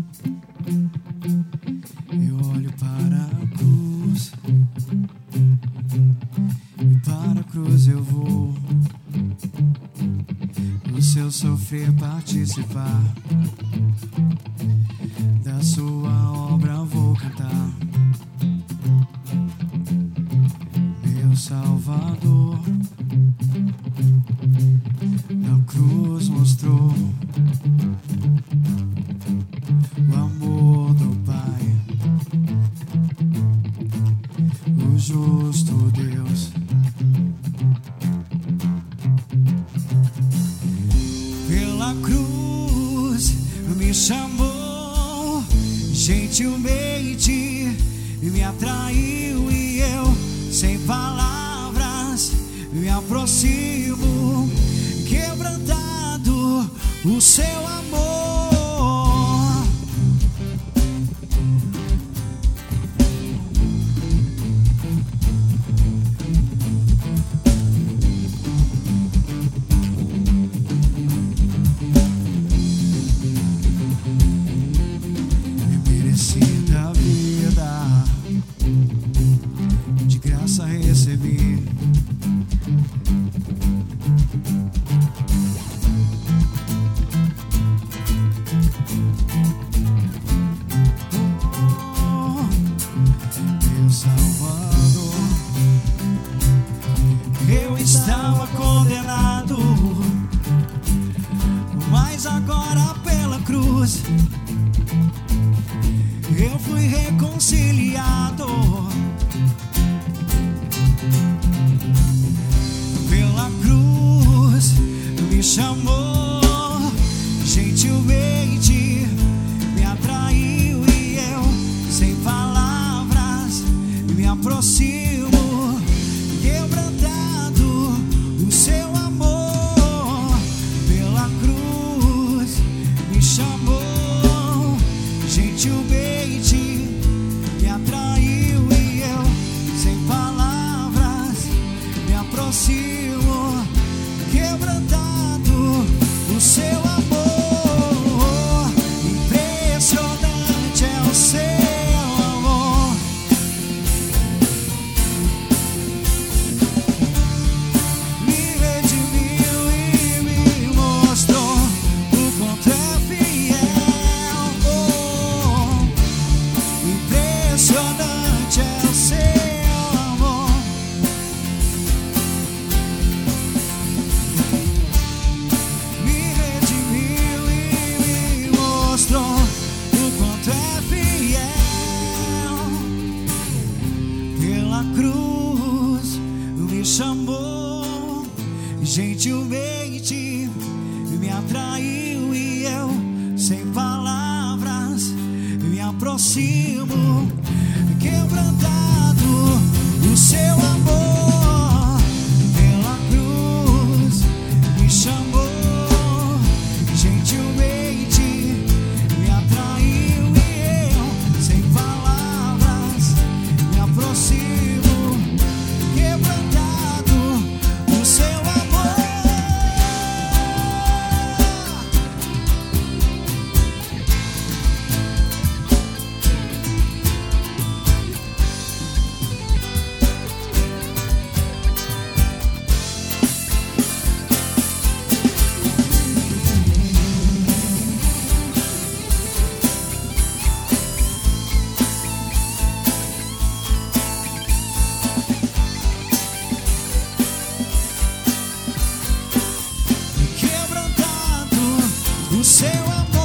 Eu olho para a cruz, e para a cruz eu vou. No seu sofrer participar, da sua obra vou cantar. Meu Salvador, na cruz mostrou o amor do Pai, o justo Deus. Pela cruz me chamou gentilmente, me atraiu e eu, sem palavras, me aproximo, quebrantado o seu amor. Da vida, de graça recebi. Oh, meu Salvador, eu estava condenado, mas agora pela cruz eu fui reconciliado. Pela cruz me chamou gentilmente, me atraiu e eu, sem palavras, me aproximo, quebrantado o seu amor. Pela cruz me chamou gentilmente, me atraiu e eu, sem palavras, me aproximo, quebrantado o seu amor. Impressionante é o seu amor. Me redimiu e me mostrou o quanto é fiel. Impressionante é o seu amor. Me redimiu e me mostrou o quanto é fiel. Pela cruz me chamou gentilmente, me atraiu e eu, sem palavras, me aproximo, quebrantado o seu amor. Pela cruz me chamou gentilmente, me atraiu e eu, sem palavras, me aproximo, quebrantado o seu amor. Quebrantado o seu amor.